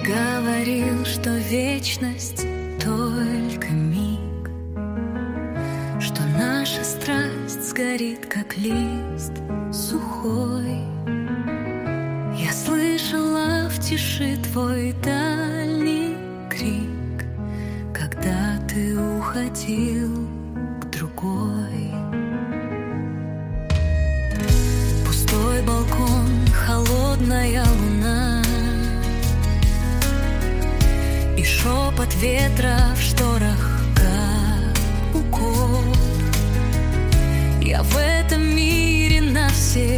Говорил, что вечность только миг, что наша страсть сгорит, как лист сухой. Я слышала в тиши твой дальний крик, когда ты уходил к другой. Пустой балкон, холодная луна и шепот ветра в шторах, как укор. Я в этом мире навсегда